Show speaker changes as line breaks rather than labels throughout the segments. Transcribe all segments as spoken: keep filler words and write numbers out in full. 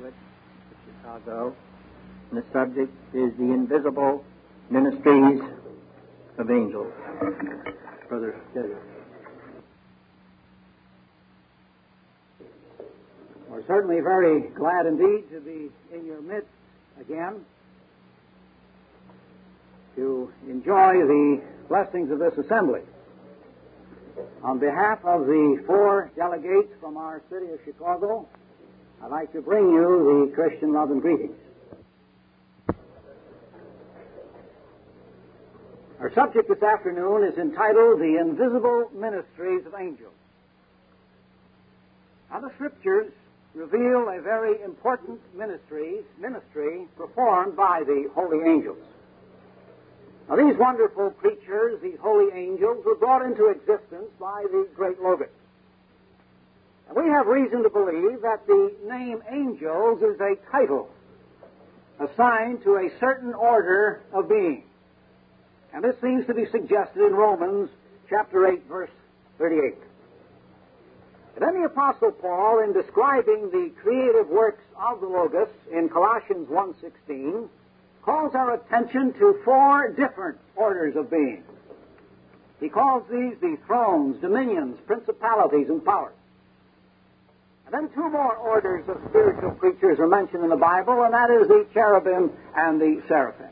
Pulpit of Chicago, and the subject is the invisible ministries of angels. Brother Dillard.
We're certainly very glad indeed to be in your midst again, to enjoy the blessings of this assembly. On behalf of the four delegates from our city of Chicago, I'd like to bring you the Christian love and greetings. Our subject this afternoon is entitled The Invisible Ministries of Angels. Now, the Scriptures reveal a very important ministry, ministry performed by the holy angels. Now, these wonderful creatures, these holy angels, were brought into existence by the great Logos. And we have reason to believe that the name angels is a title assigned to a certain order of being. And this seems to be suggested in Romans chapter eight, verse thirty-eight. And then the Apostle Paul, in describing the creative works of the Logos in Colossians one sixteen, calls our attention to four different orders of being. He calls these the thrones, dominions, principalities, and powers. And then two more orders of spiritual creatures are mentioned in the Bible, and that is the cherubim and the seraphim.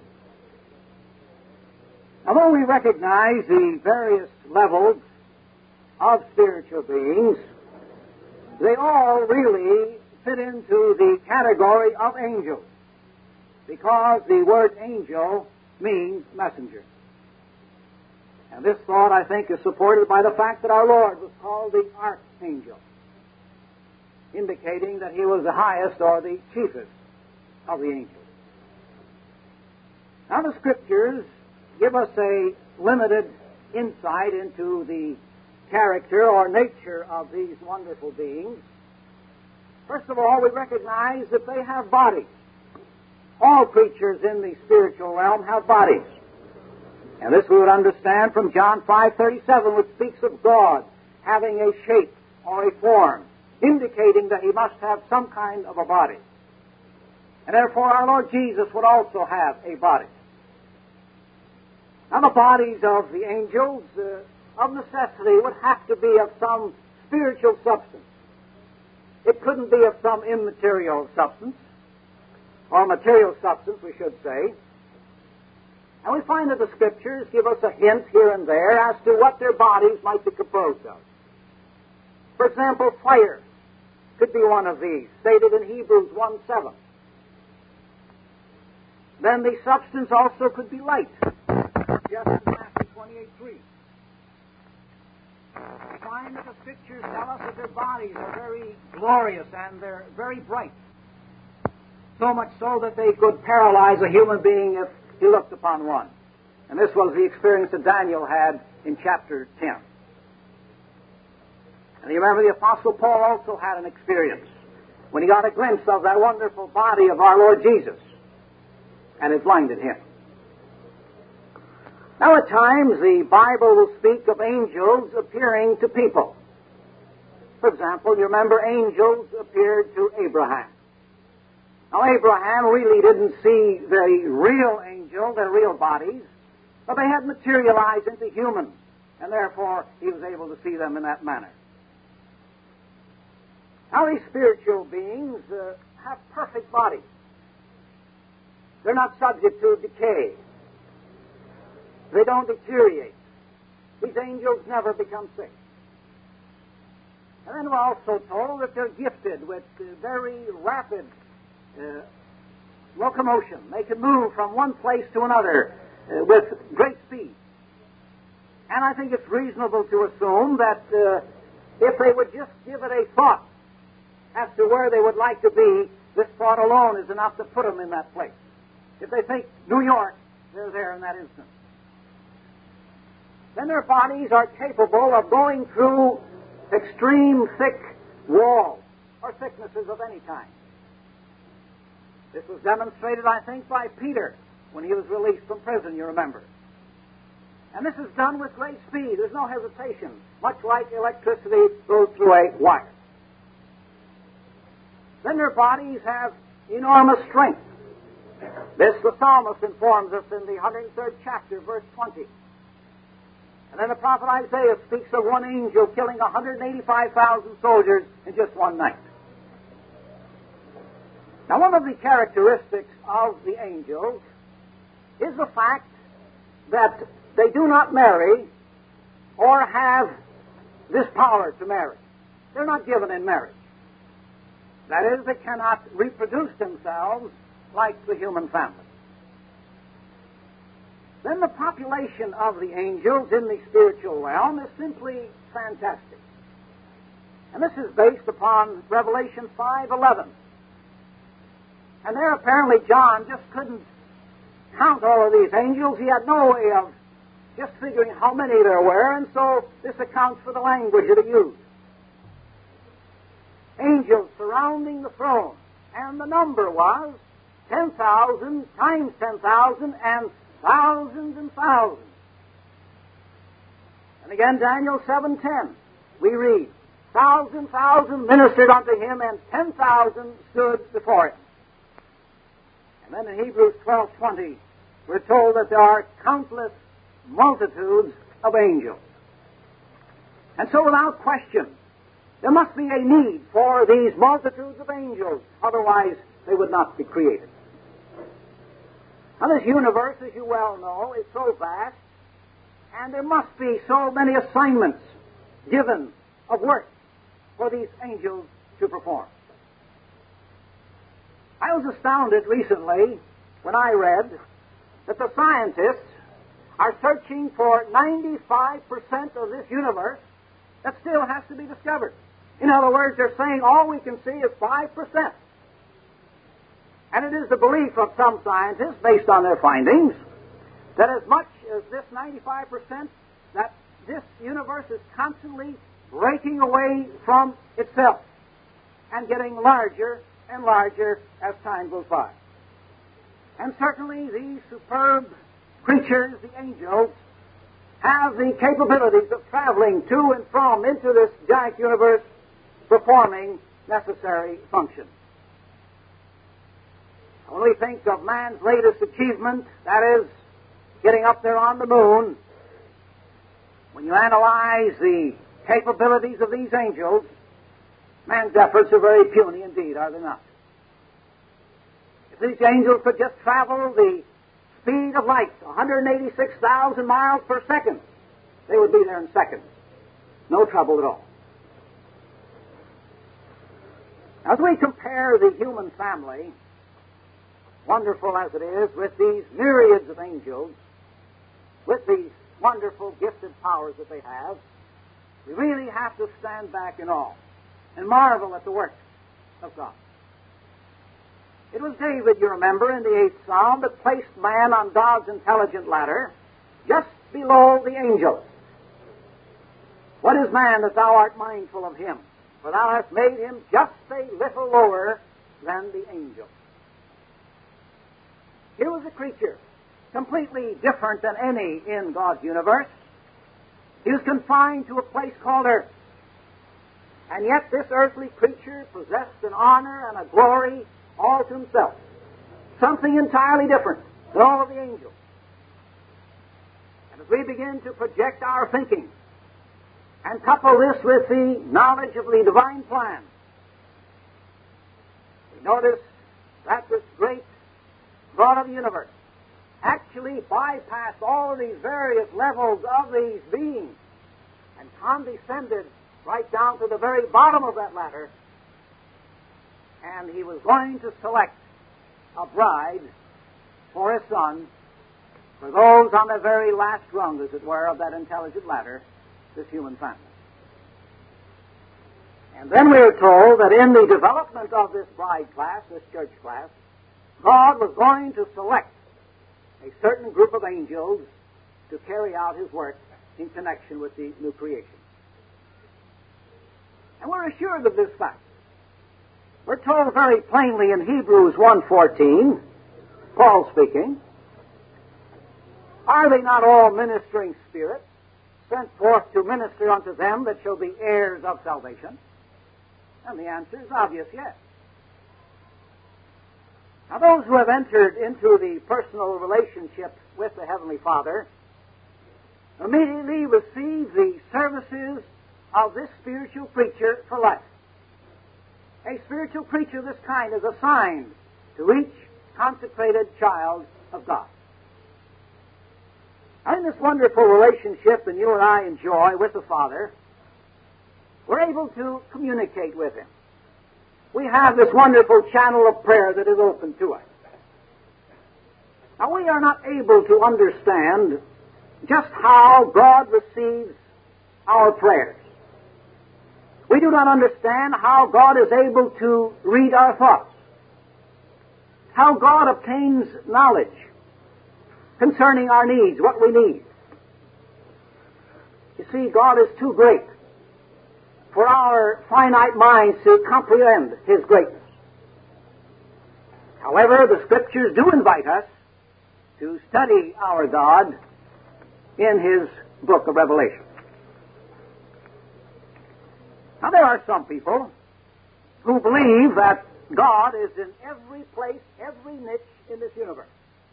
Although we recognize the various levels of spiritual beings, they all really fit into the category of angels, because the word angel means messenger. And this thought, I think, is supported by the fact that our Lord was called the archangel, indicating that he was the highest or the chiefest of the angels. Now, the Scriptures give us a limited insight into the character or nature of these wonderful beings. First of all, we recognize that they have bodies. All creatures in the spiritual realm have bodies. And this we would understand from John five thirty-seven, which speaks of God having a shape or a form, indicating that he must have some kind of a body. And therefore our Lord Jesus would also have a body. Now, the bodies of the angels, uh, of necessity, would have to be of some spiritual substance. It couldn't be of some immaterial substance, or material substance, we should say. And we find that the Scriptures give us a hint here and there as to what their bodies might be composed of. For example, fire could be one of these, stated in Hebrews one seven. Then the substance also could be light, just in Matthew twenty-eight three. We find that the Scriptures tell us that their bodies are very glorious and they're very bright. So much so that they could paralyze a human being if he looked upon one. And this was the experience that Daniel had in chapter ten. And you remember the Apostle Paul also had an experience when he got a glimpse of that wonderful body of our Lord Jesus, and it blinded him. Now, at times, the Bible will speak of angels appearing to people. For example, you remember angels appeared to Abraham. Now, Abraham really didn't see very real angels, their real bodies, but they had materialized into humans, and therefore he was able to see them in that manner. Now, these spiritual beings uh, have perfect bodies. They're not subject to decay. They don't deteriorate. These angels never become sick. And then we're also told that they're gifted with uh, very rapid uh, locomotion. They can move from one place to another uh, with great speed. And I think it's reasonable to assume that uh, if they would just give it a thought as to where they would like to be, this thought alone is enough to put them in that place. If they think New York, they're there in that instant. Then their bodies are capable of going through extreme thick walls or thicknesses of any kind. This was demonstrated, I think, by Peter when he was released from prison, you remember. And this is done with great speed. There's no hesitation, much like electricity goes through a wire. Then their bodies have enormous strength. This the psalmist informs us in the one hundred third chapter, verse twenty. And then the prophet Isaiah speaks of one angel killing one hundred eighty-five thousand soldiers in just one night. Now, one of the characteristics of the angels is the fact that they do not marry or have this power to marry. They're not given in marriage. That is, they cannot reproduce themselves like the human family. Then the population of the angels in the spiritual realm is simply fantastic. And this is based upon Revelation five eleven. And there apparently John just couldn't count all of these angels. He had no way of just figuring how many there were, and so this accounts for the language that he used. Angels surrounding the throne, and the number was ten thousand times ten thousand and thousands and thousands. And again, Daniel seven ten, we read, thousand thousand ministered unto him, and ten thousand stood before him. And then in Hebrews twelve twenty, we're told that there are countless multitudes of angels. And so without question, there must be a need for these multitudes of angels, otherwise they would not be created. Now this universe, as you well know, is so vast, and there must be so many assignments given of work for these angels to perform. I was astounded recently when I read that the scientists are searching for ninety-five percent of this universe that still has to be discovered. In other words, they're saying all we can see is five percent. And it is the belief of some scientists, based on their findings, that as much as this ninety-five percent, that this universe is constantly breaking away from itself and getting larger and larger as time goes by. And certainly these superb creatures, the angels, have the capabilities of traveling to and from into this giant universe, performing necessary functions. When we think of man's latest achievement, that is, getting up there on the moon, when you analyze the capabilities of these angels, man's efforts are very puny indeed, are they not? If these angels could just travel the speed of light, one hundred eighty-six thousand miles per second, they would be there in seconds. No trouble at all. As we compare the human family, wonderful as it is, with these myriads of angels, with these wonderful gifted powers that they have, we really have to stand back in awe and marvel at the work of God. It was David, you remember, in the eighth Psalm that placed man on God's intelligent ladder just below the angels. What is man that thou art mindful of him? For thou hast made him just a little lower than the angels. Here was a creature completely different than any in God's universe. He was confined to a place called earth. And yet this earthly creature possessed an honor and a glory all to himself. Something entirely different than all of the angels. And as we begin to project our thinking and couple this with the knowledge of the divine plan, we notice that this great God of the universe actually bypassed all of these various levels of these beings and condescended right down to the very bottom of that ladder, and he was going to select a bride for his son, for those on the very last rung, as it were, of that intelligent ladder, this human family. And then we are told that in the development of this bride class, this church class, God was going to select a certain group of angels to carry out his work in connection with the new creation. And we're assured of this fact. We're told very plainly in Hebrews one fourteen, Paul speaking, are they not all ministering spirits, sent forth to minister unto them that shall be heirs of salvation? And the answer is obvious, yes. Now, those who have entered into the personal relationship with the Heavenly Father immediately receive the services of this spiritual preacher for life. A spiritual preacher of this kind is assigned to each consecrated child of God. In this wonderful relationship that you and I enjoy with the Father, we're able to communicate with Him. We have this wonderful channel of prayer that is open to us. Now, we are not able to understand just how God receives our prayers. We do not understand how God is able to read our thoughts, how God obtains knowledge concerning our needs, what we need. You see, God is too great for our finite minds to comprehend His greatness. However, the Scriptures do invite us to study our God in His book of Revelation. Now, there are some people who believe that God is in every place, every niche in this universe.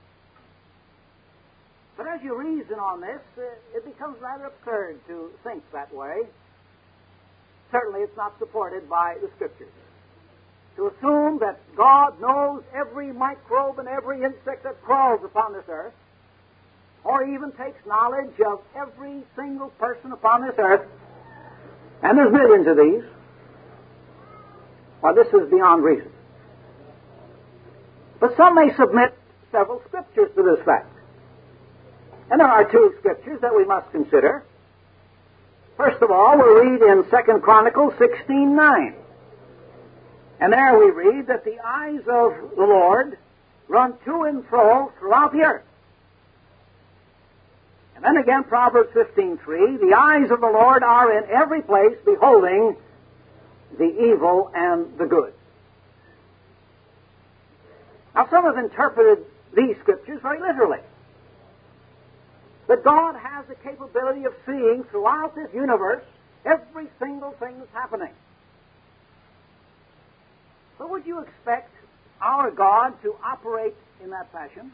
But as you reason on this, uh, it becomes rather absurd to think that way. Certainly it's not supported by the Scriptures. To assume that God knows every microbe and every insect that crawls upon this earth, or even takes knowledge of every single person upon this earth, and there's millions of these, well, this is beyond reason. But some may submit several Scriptures to this fact. And there are two Scriptures that we must consider. First of all, we read in Second Chronicles sixteen nine. And there we read that the eyes of the Lord run to and fro throughout the earth. And then again, Proverbs fifteen three, the eyes of the Lord are in every place, beholding the evil and the good. Now, some have interpreted these Scriptures very literally. That God has the capability of seeing throughout this universe every single thing that's happening. But would you expect our God to operate in that fashion?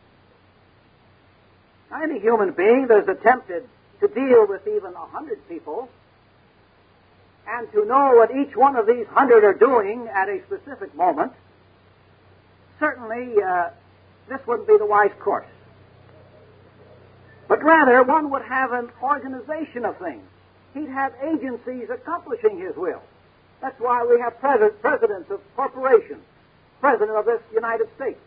Now, any human being that is attempted to deal with even a hundred people and to know what each one of these hundred are doing at a specific moment, certainly uh, this wouldn't be the wise course. But rather, one would have an organization of things. He'd have agencies accomplishing His will. That's why we have pres- presidents of corporations, president of this United States.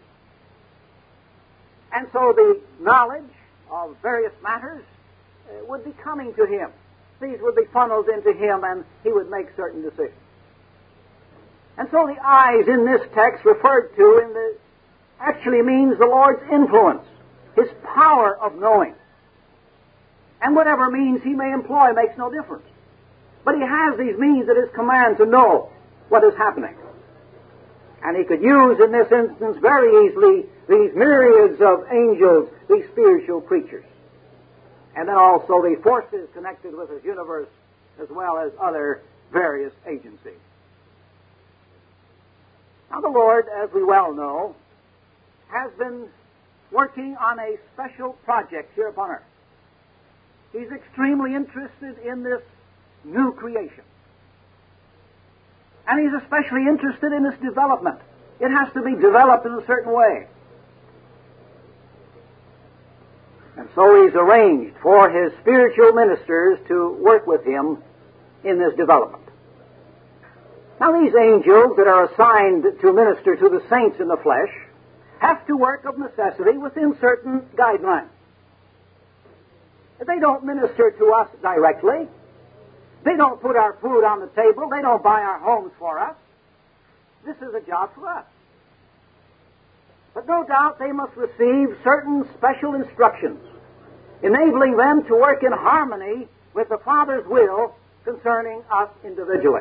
And so the knowledge of various matters uh, would be coming to Him. These would be funneled into Him, and He would make certain decisions. And so the eyes in this text referred to in the actually means the Lord's influence, His power of knowing. And whatever means He may employ makes no difference. But He has these means at His command to know what is happening. And He could use in this instance very easily these myriads of angels, these spiritual creatures. And then also the forces connected with His universe, as well as other various agencies. Now, the Lord, as we well know, has been working on a special project here upon earth. He's extremely interested in this new creation. And He's especially interested in its development. It has to be developed in a certain way. And so He's arranged for His spiritual ministers to work with Him in this development. Now, these angels that are assigned to minister to the saints in the flesh have to work of necessity within certain guidelines. They don't minister to us directly. They don't put our food on the table. They don't buy our homes for us. This is a job for us. But no doubt they must receive certain special instructions, enabling them to work in harmony with the Father's will concerning us individually.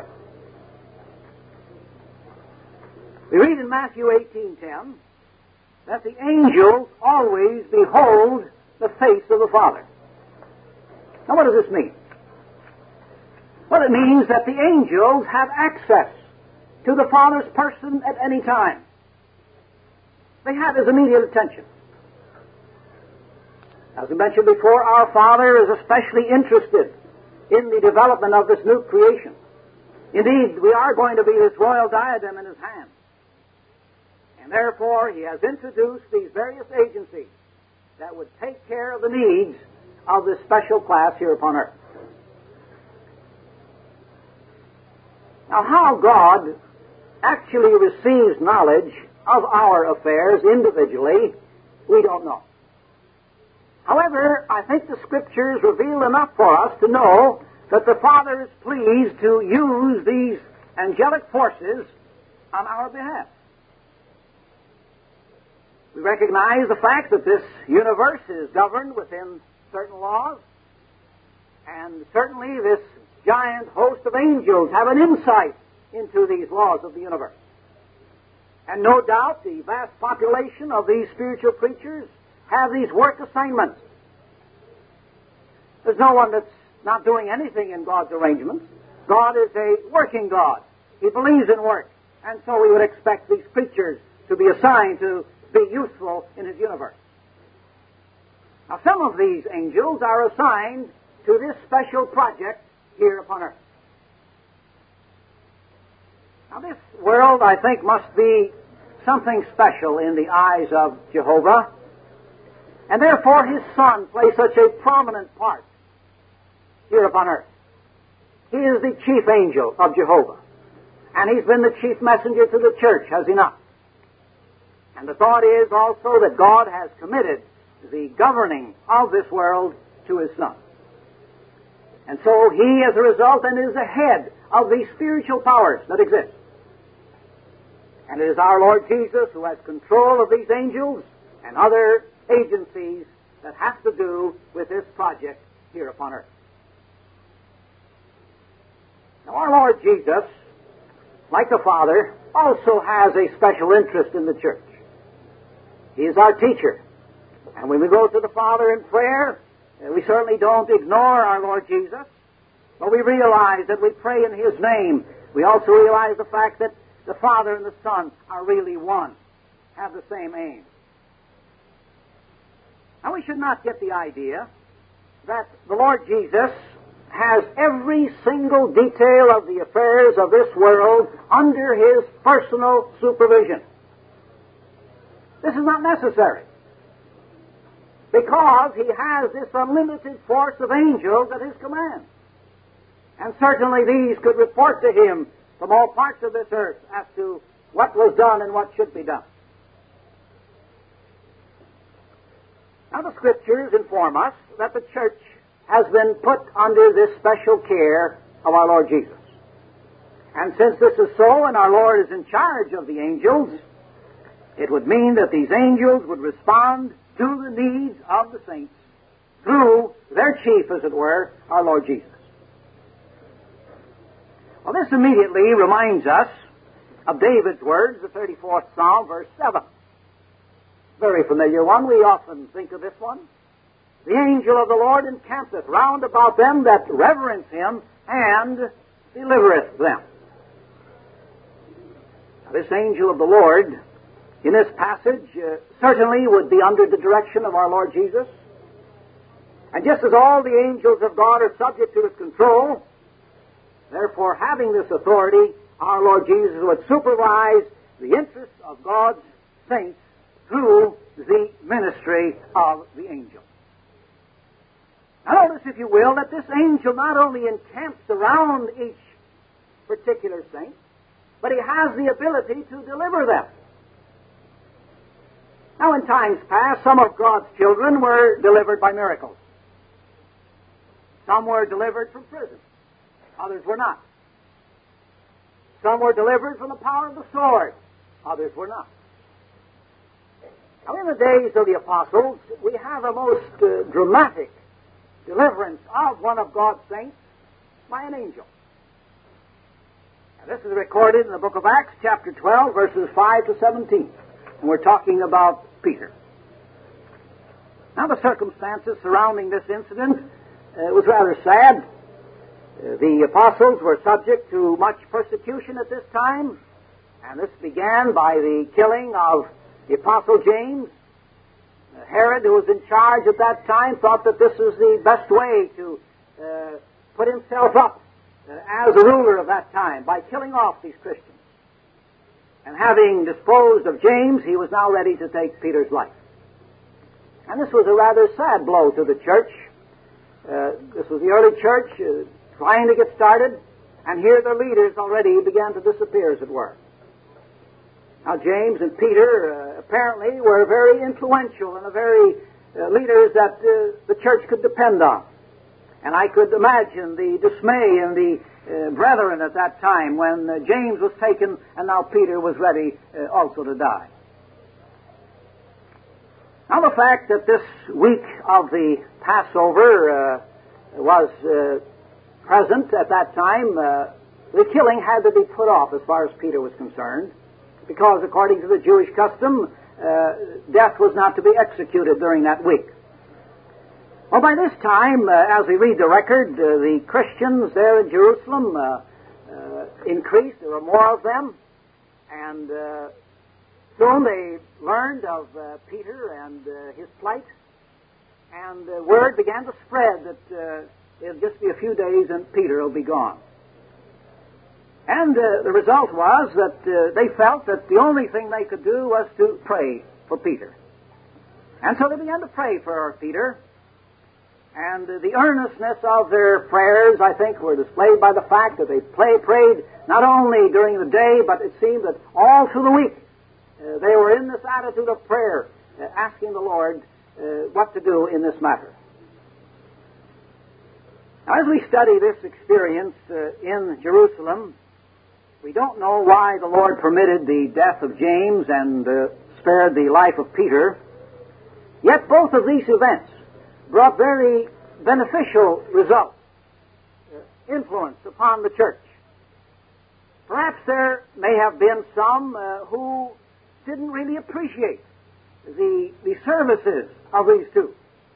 We read in Matthew eighteen ten that the angels always behold the face of the Father. Now, what does this mean? Well, it means that the angels have access to the Father's person at any time. they have his immediate attention. As we mentioned before, our Father is especially interested in the development of this new creation. Indeed, we are going to be this royal diadem in his hand. And therefore, he has introduced these various agencies that would take care of the needs of this special class here upon earth. Now, how God actually receives knowledge of our affairs individually, we don't know. However, I think the Scriptures reveal enough for us to know that the Father is pleased to use these angelic forces on our behalf. We recognize the fact that this universe is governed within certain laws, and certainly this giant host of angels have an insight into these laws of the universe. And no doubt the vast population of these spiritual creatures have these work assignments. There's no one that's not doing anything in God's arrangements. God is a working God. He believes in work. And so we would expect these creatures to be assigned to be useful in his universe. Now, some of these angels are assigned to this special project here upon earth. Now, this world, I think, must be something special in the eyes of Jehovah, and therefore his Son plays such a prominent part here upon earth. He is the chief angel of Jehovah, and he's been the chief messenger to the church, has he not? And the thought is also that God has committed the governing of this world to his Son. And so he, as a result, then is the head of these spiritual powers that exist. And it is our Lord Jesus who has control of these angels and other agencies that have to do with this project here upon earth. Now, our Lord Jesus, like the Father, also has a special interest in the church. He is our teacher. And when we go to the Father in prayer, we certainly don't ignore our Lord Jesus, but we realize that we pray in his name. We also realize the fact that the Father and the Son are really one, have the same aim. Now, we should not get the idea that the Lord Jesus has every single detail of the affairs of this world under his personal supervision. This is not necessary, because he has this unlimited force of angels at his command. And certainly these could report to him from all parts of this earth as to what was done and what should be done. Now, the Scriptures inform us that the church has been put under this special care of our Lord Jesus. And since this is so, and our Lord is in charge of the angels, it would mean that these angels would respond to the needs of the saints through their chief, as it were, our Lord Jesus. Well, this immediately reminds us of David's words, the thirty-fourth Psalm, verse seven. Very familiar one. We often think of this one. The angel of the Lord encampeth round about them that reverence him, and delivereth them. Now, this angel of the Lord, in this passage, uh, certainly would be under the direction of our Lord Jesus. And just as all the angels of God are subject to his control, therefore, having this authority, our Lord Jesus would supervise the interests of God's saints through the ministry of the angel. Now, notice, if you will, that this angel not only encamps around each particular saint, but he has the ability to deliver them. Now, in times past, some of God's children were delivered by miracles. Some were delivered from prison. Others were not. Some were delivered from the power of the sword. Others were not. Now, in the days of the apostles, we have a most uh, dramatic deliverance of one of God's saints by an angel. Now, this is recorded in the book of Acts, chapter twelve, verses five to seventeen. And we're talking about Peter. Now, the circumstances surrounding this incident uh, was rather sad. Uh, the apostles were subject to much persecution at this time, and this began by the killing of The Apostle James, uh, Herod, who was in charge at that time, thought that this was the best way to uh, put himself up uh, as a ruler of that time, by killing off these Christians. And having disposed of James, he was now ready to take Peter's life. And this was a rather sad blow to the church. Uh, this was the early church uh, trying to get started, and here their leaders already began to disappear, as it were. Now, James and Peter uh, apparently were very influential and a very uh, leaders that uh, the church could depend on. And I could imagine the dismay in the uh, brethren at that time when uh, James was taken and now Peter was ready uh, also to die. Now, the fact that this week of the Passover uh, was uh, present at that time, uh, the killing had to be put off as far as Peter was concerned, because according to the Jewish custom, uh, death was not to be executed during that week. Well, by this time, uh, as we read the record, uh, the Christians there in Jerusalem uh, uh, increased. There were more of them, and uh, soon they learned of uh, Peter and uh, his plight, and uh, word began to spread that uh, it'll just be a few days and Peter will be gone. And uh, the result was that uh, they felt that the only thing they could do was to pray for Peter. And so they began to pray for Peter. And uh, the earnestness of their prayers, I think, were displayed by the fact that they play, prayed not only during the day, but it seemed that all through the week uh, they were in this attitude of prayer, uh, asking the Lord uh, what to do in this matter. Now, as we study this experience uh, in Jerusalem, we don't know why the Lord permitted the death of James and uh, spared the life of Peter. Yet both of these events brought very beneficial results, uh, influence upon the church. Perhaps there may have been some uh, who didn't really appreciate the, the services of these two.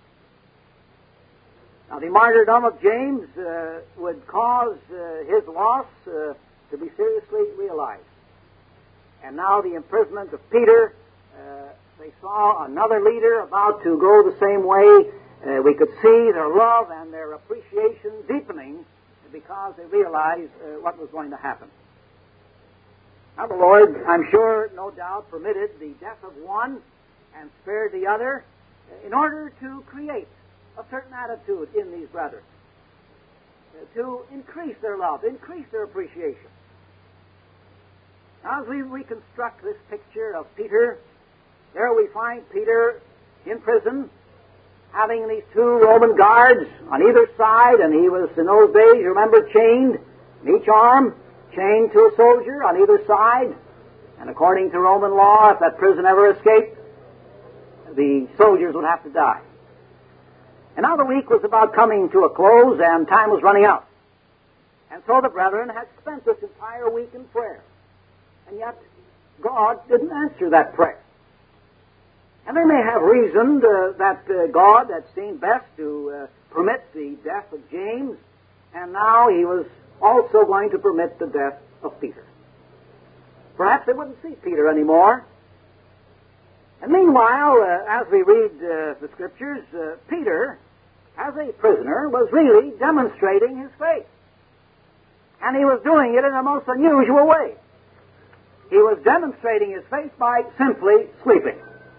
Now, the martyrdom of James uh, would cause uh, his loss uh, to be seriously realized. And now the imprisonment of Peter, uh, they saw another leader about to go the same way. Uh, we could see their love and their appreciation deepening because they realized uh, what was going to happen. Now the Lord, I'm sure, no doubt, permitted the death of one and spared the other in order to create a certain attitude in these brethren, uh, to increase their love, increase their appreciation. Now, as we reconstruct this picture of Peter, there we find Peter in prison, having these two Roman guards on either side, and he was, in those days, you remember, chained in each arm, chained to a soldier on either side. And according to Roman law, if that prisoner ever escaped, the soldiers would have to die. And now the week was about coming to a close, and time was running out. And so the brethren had spent this entire week in prayer. And yet, God didn't answer that prayer. And they may have reasoned uh, that uh, God had seen best to uh, permit the death of James, and now he was also going to permit the death of Peter. Perhaps they wouldn't see Peter anymore. And meanwhile, uh, as we read uh, the Scriptures, uh, Peter, as a prisoner, was really demonstrating his faith. And he was doing it in a most unusual way. He was demonstrating his faith by simply sleeping.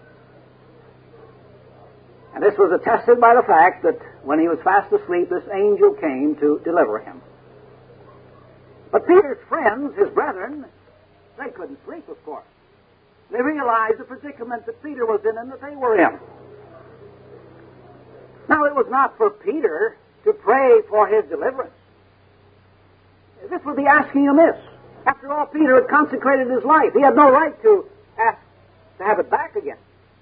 And this was attested by the fact that when he was fast asleep, this angel came to deliver him. But Peter's friends, his brethren, they couldn't sleep, of course. They realized the predicament that Peter was in and that they were in. Now, it was not for Peter to pray for his deliverance. This would be asking amiss. After all, Peter had consecrated his life. He had no right to ask to have it back again.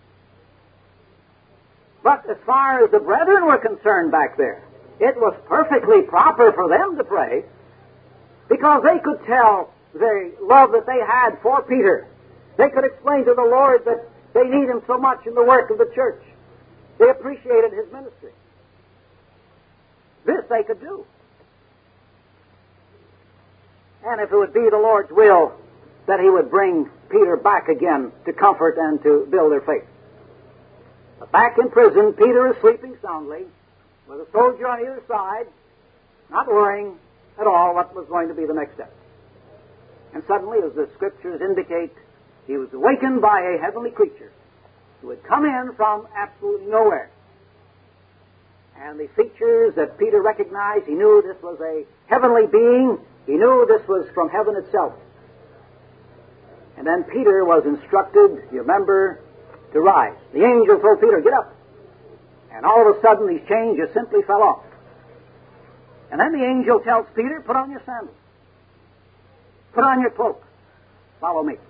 But as far as the brethren were concerned back there, it was perfectly proper for them to pray, because they could tell the love that they had for Peter. They could explain to the Lord that they need him so much in the work of the church. They appreciated his ministry. This they could do. And if it would be the Lord's will, that he would bring Peter back again to comfort and to build their faith. But back in prison, Peter is sleeping soundly, with a soldier on either side, not worrying at all what was going to be the next step. And suddenly, as the Scriptures indicate, he was awakened by a heavenly creature who had come in from absolutely nowhere. And the features that Peter recognized, he knew this was a heavenly being. He knew this was from heaven itself. And then Peter was instructed, you remember, to rise. The angel told Peter, get up. And all of a sudden, these chains just simply fell off. And then the angel tells Peter, put on your sandals. Put on your cloak. Follow me.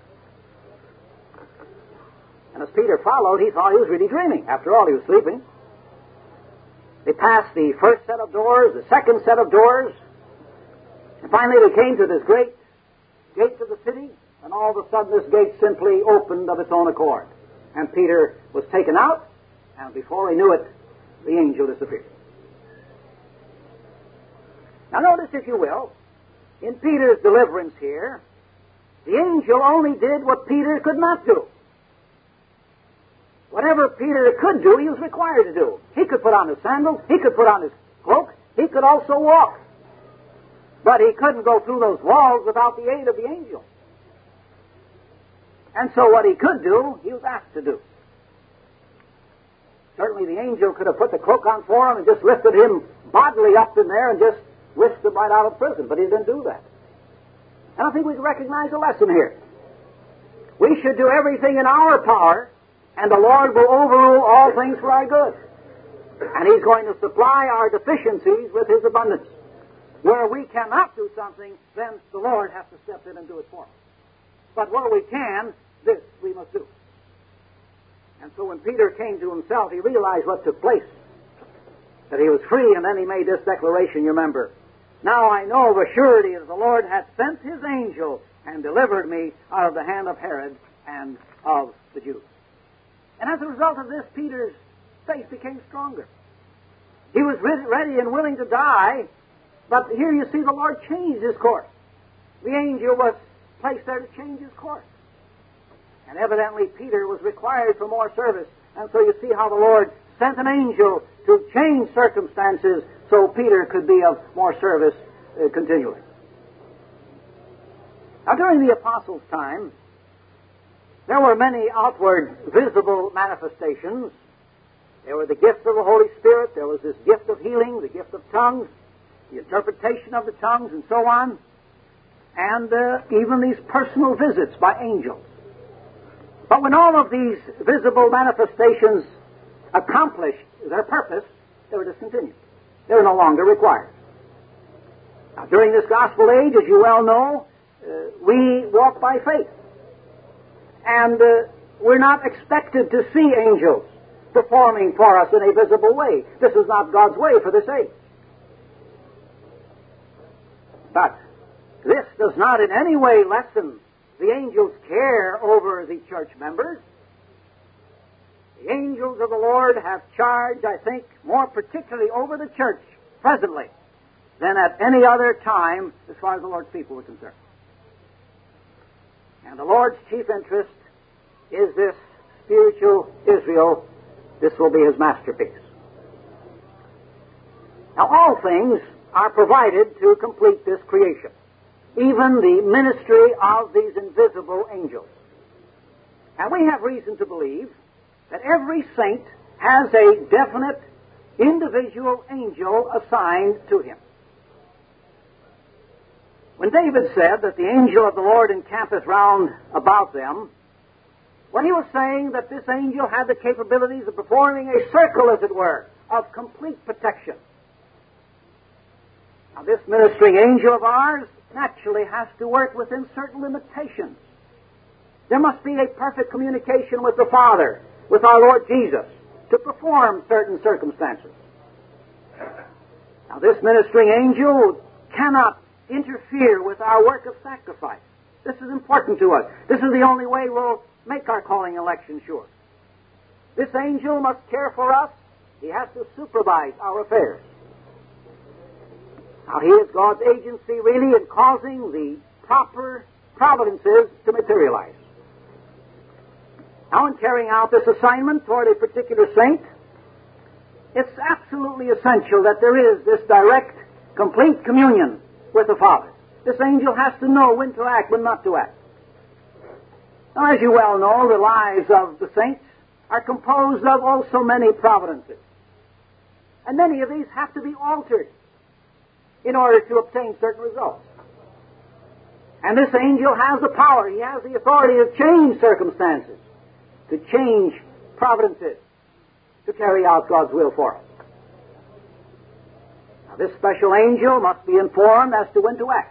And as Peter followed, he thought he was really dreaming. After all, he was sleeping. They passed the first set of doors, the second set of doors, and finally they came to this great gate of the city, and all of a sudden this gate simply opened of its own accord. And Peter was taken out, and before he knew it, the angel disappeared. Now notice, if you will, in Peter's deliverance here, the angel only did what Peter could not do. Whatever Peter could do, he was required to do. He could put on his sandals, he could put on his cloak, he could also walk. But he couldn't go through those walls without the aid of the angel. And so what he could do, he was asked to do. Certainly the angel could have put the cloak on for him and just lifted him bodily up in there and just whisked him right out of prison, but he didn't do that. And I think we can recognize a lesson here. We should do everything in our power, and the Lord will overrule all things for our good. And He's going to supply our deficiencies with His abundance. Where we cannot do something, then the Lord has to step in and do it for us. But where we can, this we must do. And so when Peter came to himself, he realized what took place. That he was free, and then he made this declaration, you remember. Now I know of a surety that the Lord hath sent His angel and delivered me out of the hand of Herod and of the Jews. And as a result of this, Peter's faith became stronger. He was ready and willing to die, but here you see the Lord changed his course. The angel was placed there to change his course. And evidently Peter was required for more service. And so you see how the Lord sent an angel to change circumstances so Peter could be of more service uh, continually. Now during the apostles' time, there were many outward visible manifestations. There were the gifts of the Holy Spirit. There was this gift of healing, the gift of tongues, the interpretation of the tongues, and so on. And uh, even these personal visits by angels. But when all of these visible manifestations accomplished their purpose, they were discontinued. They were no longer required. Now, during this gospel age, as you well know, uh, we walk by faith. And uh, we're not expected to see angels performing for us in a visible way. This is not God's way for this age. But this does not in any way lessen the angels' care over the church members. The angels of the Lord have charge, I think, more particularly over the church presently than at any other time as far as the Lord's people are concerned. And the Lord's chief interest is this spiritual Israel. This will be His masterpiece. Now, all things are provided to complete this creation, even the ministry of these invisible angels. And we have reason to believe that every saint has a definite individual angel assigned to him. When David said that the angel of the Lord encampeth round about them, what he was saying that this angel had the capabilities of performing a circle, as it were, of complete protection. Now, this ministering angel of ours naturally has to work within certain limitations. There must be a perfect communication with the Father, with our Lord Jesus, to perform certain circumstances. Now, this ministering angel cannot interfere with our work of sacrifice. This is important to us. This is the only way we'll make our calling election sure. This angel must care for us. He has to supervise our affairs. Now, he is God's agency, really, in causing the proper providences to materialize. Now, in carrying out this assignment toward a particular saint, it's absolutely essential that there is this direct, complete communion with the Father. This angel has to know when to act, when not to act. Now, as you well know, the lives of the saints are composed of oh so many providences. And many of these have to be altered in order to obtain certain results. And this angel has the power, he has the authority to change circumstances, to change providences, to carry out God's will for us. Now, this special angel must be informed as to when to act.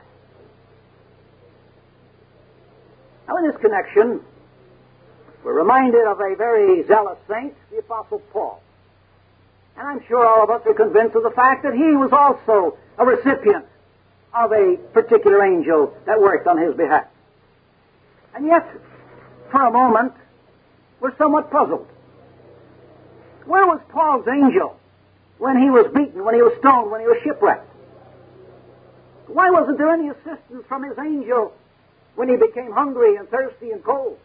Now, in this connection, we're reminded of a very zealous saint, the Apostle Paul. And I'm sure all of us are convinced of the fact that he was also a recipient of a particular angel that worked on his behalf. And yet, for a moment, we're somewhat puzzled. Where was Paul's angel when he was beaten, when he was stoned, when he was shipwrecked? Why wasn't there any assistance from his angel when he became hungry and thirsty and cold?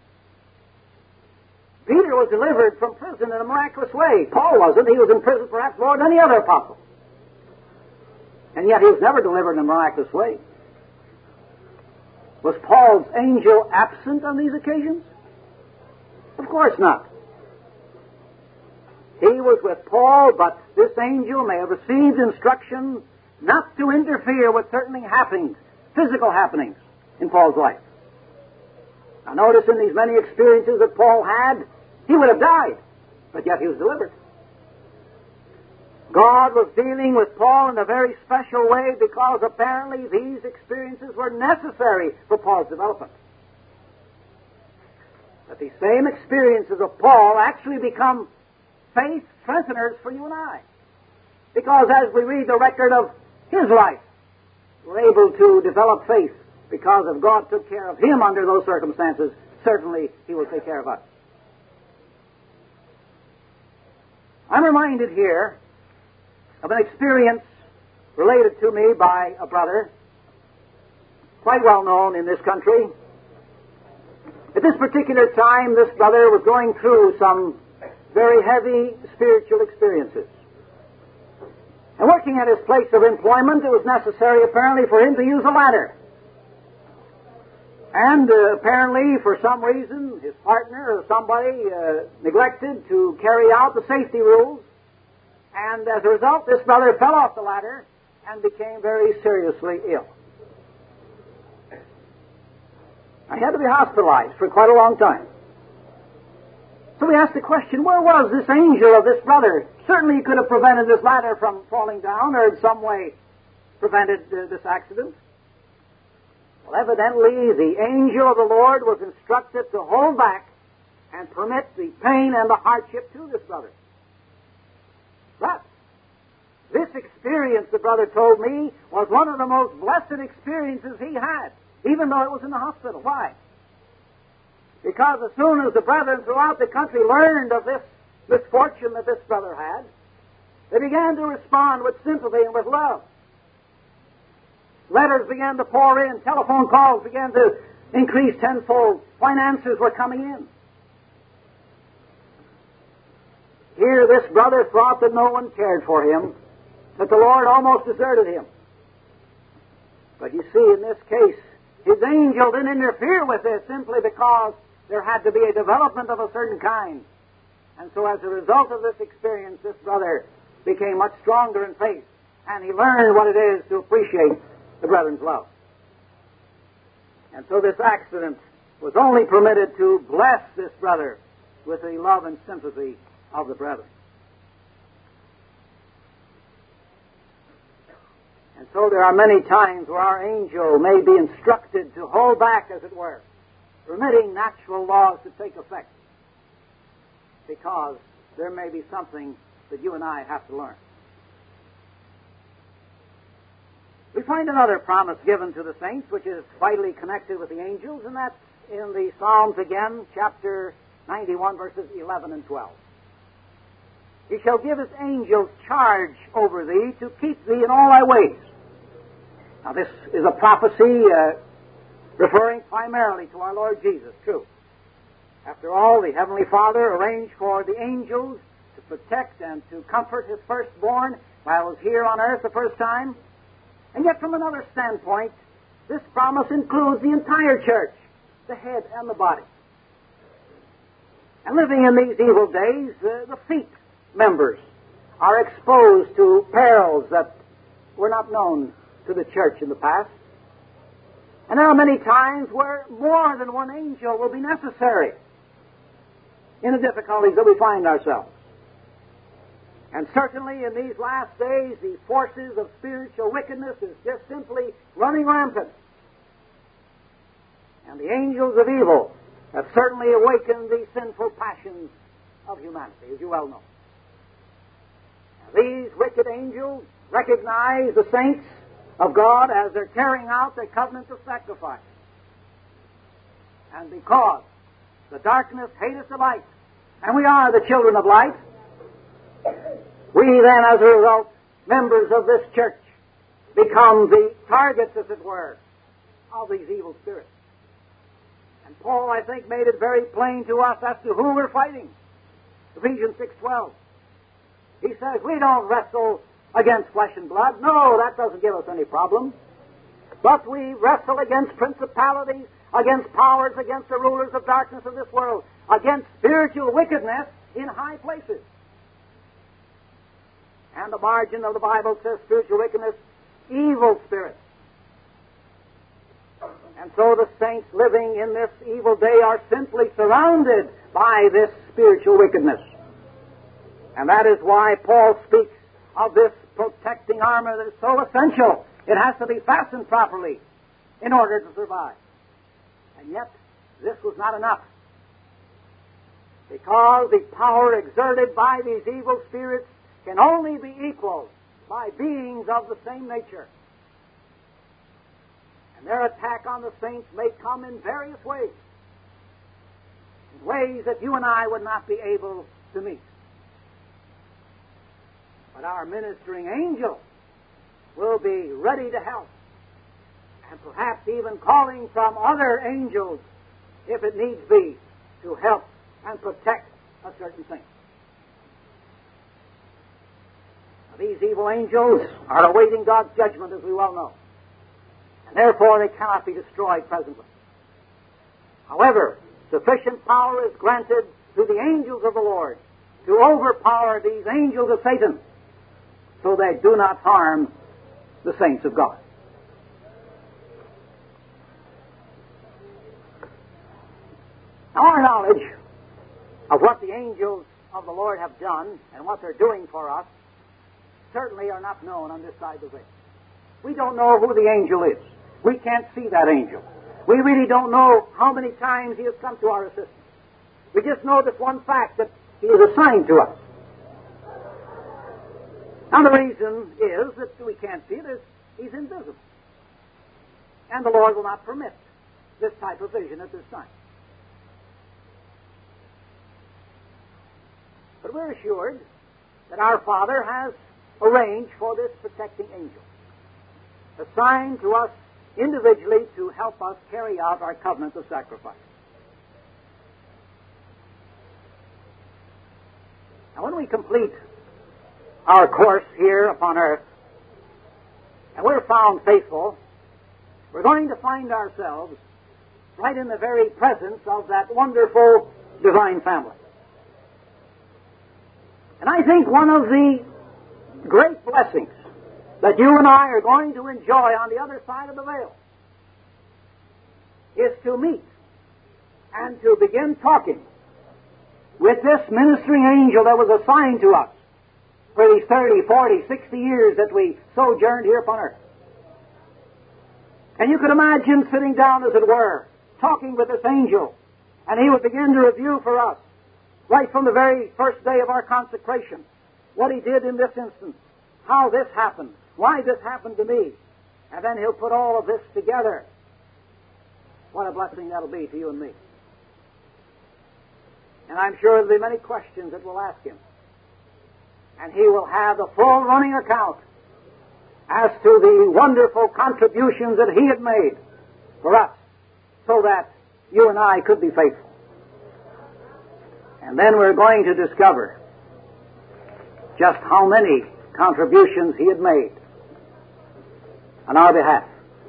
Peter was delivered from prison in a miraculous way. Paul wasn't. He was in prison perhaps more than any other apostle. And yet he was never delivered in a miraculous way. Was Paul's angel absent on these occasions? Of course not. He was with Paul, but this angel may have received instruction not to interfere with certain happenings, physical happenings in Paul's life. Now notice in these many experiences that Paul had, he would have died, but yet he was delivered. God was dealing with Paul in a very special way because apparently these experiences were necessary for Paul's development. But these same experiences of Paul actually become faith strengtheners for you and I. Because as we read the record of his life, we're able to develop faith because if God took care of him under those circumstances, certainly he will take care of us. I'm reminded here of an experience related to me by a brother, quite well known in this country. At this particular time, this brother was going through some very heavy spiritual experiences. And working at his place of employment, it was necessary apparently for him to use a ladder. And uh, apparently, for some reason, his partner or somebody uh, neglected to carry out the safety rules. And as a result, this brother fell off the ladder and became very seriously ill. I had to be hospitalized for quite a long time. So we asked the question, where was this angel of this brother? Certainly he could have prevented this ladder from falling down or in some way prevented uh, this accident. Well, evidently, the angel of the Lord was instructed to hold back and permit the pain and the hardship to this brother. But this experience, the brother told me, was one of the most blessed experiences he had, even though it was in the hospital. Why? Because as soon as the brethren throughout the country learned of this misfortune that this brother had, they began to respond with sympathy and with love. Letters began to pour in. Telephone calls began to increase tenfold. Finances were coming in. Here this brother thought that no one cared for him, that the Lord almost deserted him. But you see, in this case, his angel didn't interfere with this simply because there had to be a development of a certain kind. And so as a result of this experience, this brother became much stronger in faith, and he learned what it is to appreciate the brethren's love. And so this accident was only permitted to bless this brother with the love and sympathy of the brethren. And so there are many times where our angel may be instructed to hold back, as it were, permitting natural laws to take effect, because there may be something that you and I have to learn. We find another promise given to the saints, which is vitally connected with the angels, and that's in the Psalms again, chapter ninety-one, verses eleven and twelve. He shall give his angels charge over thee to keep thee in all thy ways. Now this is a prophecy uh, referring primarily to our Lord Jesus, true. After all, the Heavenly Father arranged for the angels to protect and to comfort His firstborn while He was here on earth the first time. And yet, from another standpoint, this promise includes the entire church, the head and the body. And living in these evil days, uh, the feet members are exposed to perils that were not known to the church in the past. And there are many times where more than one angel will be necessary in the difficulties that we find ourselves. And certainly in these last days, the forces of spiritual wickedness is just simply running rampant. And the angels of evil have certainly awakened the sinful passions of humanity, as you well know. Now, these wicked angels recognize the saints of God as they're carrying out their covenant of sacrifice. And because the darkness hateth the light, and we are the children of light, we then, as a result, members of this church, become the targets, as it were, of these evil spirits. And Paul, I think, made it very plain to us as to who we're fighting. Ephesians six twelve. He says, we don't wrestle against flesh and blood. No, that doesn't give us any problem. But we wrestle against principalities, against powers, against the rulers of darkness of this world, against spiritual wickedness in high places. And the margin of the Bible says spiritual wickedness, evil spirits. And so the saints living in this evil day are simply surrounded by this spiritual wickedness. And that is why Paul speaks of this protecting armor that is so essential. It has to be fastened properly in order to survive. And yet, this was not enough. Because the power exerted by these evil spirits can only be equaled by beings of the same nature. And their attack on the saints may come in various ways. In ways that you and I would not be able to meet. But our ministering angel will be ready to help. And perhaps even calling from other angels, if it needs be, to help and protect a certain thing. Now, these evil angels are awaiting God's judgment, as we well know. And therefore they cannot be destroyed presently. However, sufficient power is granted to the angels of the Lord to overpower these angels of Satan, so they do not harm the saints of God. Now, our knowledge of what the angels of the Lord have done and what they're doing for us certainly are not known on this side of the veil. We don't know who the angel is. We can't see that angel. We really don't know how many times he has come to our assistance. We just know this one fact, that he is assigned to us. Now, the reason is that we can't see it is he's invisible. And the Lord will not permit this type of vision at this time. But we're assured that our Father has arranged for this protecting angel, assigned to us individually to help us carry out our covenant of sacrifice. Now, when we complete our course here upon earth, and we're found faithful, we're going to find ourselves right in the very presence of that wonderful divine family. And I think one of the great blessings that you and I are going to enjoy on the other side of the veil is to meet and to begin talking with this ministering angel that was assigned to us for these thirty, forty, sixty years that we sojourned here upon earth. And you could imagine sitting down, as it were, talking with this angel, and he would begin to review for us, right from the very first day of our consecration, what he did in this instance, how this happened, why this happened to me, and then he'll put all of this together. What a blessing that'll be to you and me. And I'm sure there'll be many questions that we'll ask him. And he will have the full running account as to the wonderful contributions that he had made for us so that you and I could be faithful. And then we're going to discover just how many contributions he had made on our behalf.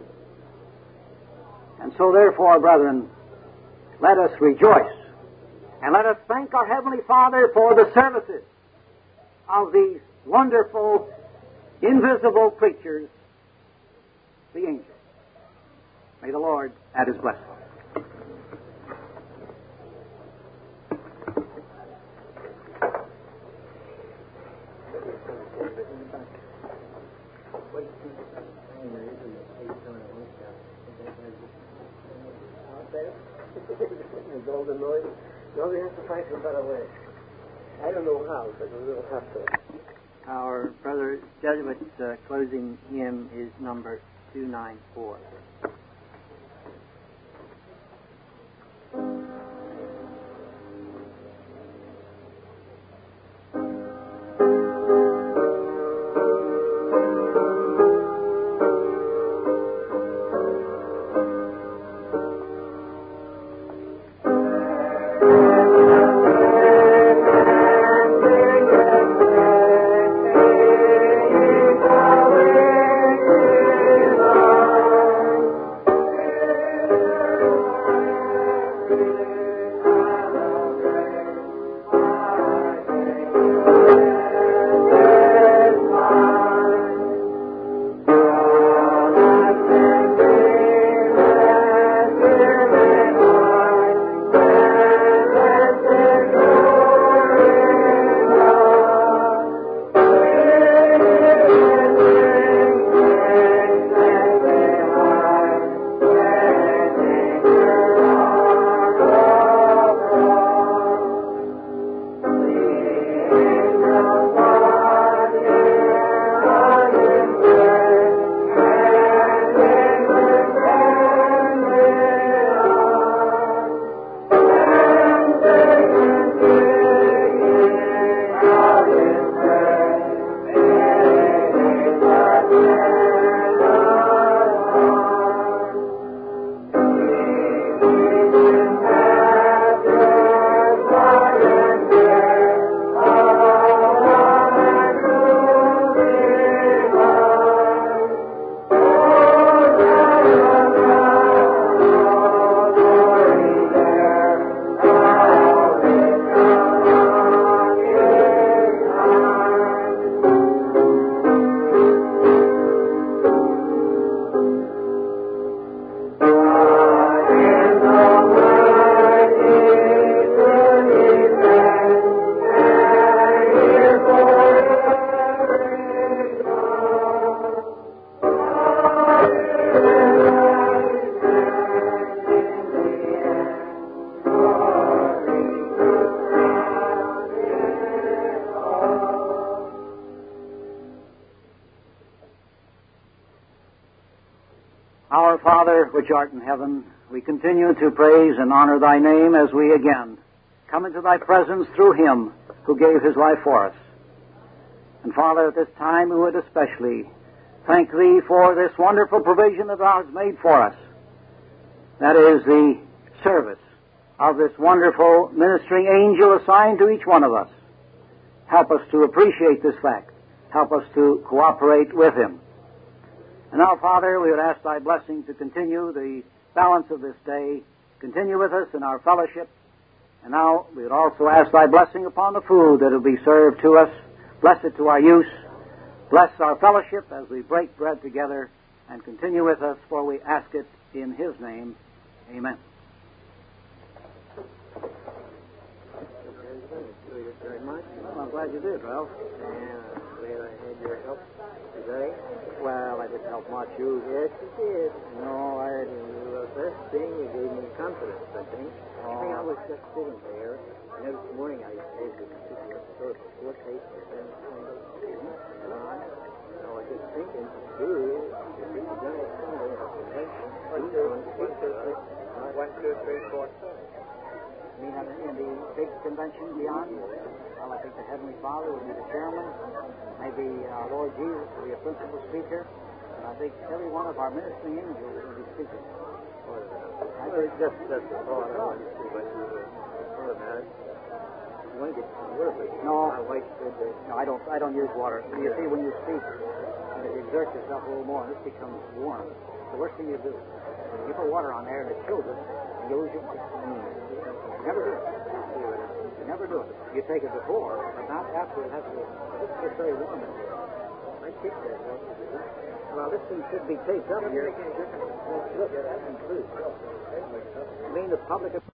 And so therefore, brethren, let us rejoice and let us thank our Heavenly Father for the services of these wonderful, invisible creatures, the angels. May the Lord add His blessing.
Golden noise. No, we have to find some better way. I don't know how, but we will have to.
Our brother Jesuit's uh, closing hymn is number two ninety-four.
Our Father, which art in heaven, we continue to praise and honor Thy name as we again come into Thy presence through Him who gave His life for us. And Father, at this time we would especially thank Thee for this wonderful provision that Thou hast made for us. That is the service of this wonderful ministering angel assigned to each one of us. Help us to appreciate this fact. Help us to cooperate with him. And now, Father, we would ask Thy blessing to continue the balance of this day, continue with us in our fellowship. And now we would also ask Thy blessing upon the food that will be served to us. Bless it to our use. Bless our fellowship as we break bread together, and continue with us, for we ask it in His name. Amen.
Very much.
Well, I'm glad you did, Ralph.
And glad I had your help today.
Well, I didn't help much. You?
Yes, you did.
No, I...
The first thing, you gave me confidence, I think.
Oh.
I think I was just sitting there, and every morning I said to the sort of four pages, and and on. And I was just thinking, gee, if this is going to Sunday, a convention, one, two, one, two, three, one, two, three, four, seven.
You mean in the big convention beyond? Well, I think the Heavenly Father will be the chairman. Maybe our Lord Jesus will be a principal speaker. And I think every one of our ministering angels will be speaking.
Well, it's just just a thought. I wanted to see what you were thought about it. I want to get some water, but
No.
my wife said that.
No, I don't. I don't use water. You see, when you speak, if you exert yourself a little more, this becomes warm. It's the worst thing you do. When you put water on there and it chills it, you lose your voice. Never do it. You never do it. You take it before, but not after it has to. This is very warm in here.
I kicked that one.
Well, this thing should be taped up here. Look, that's included. I mean, the public.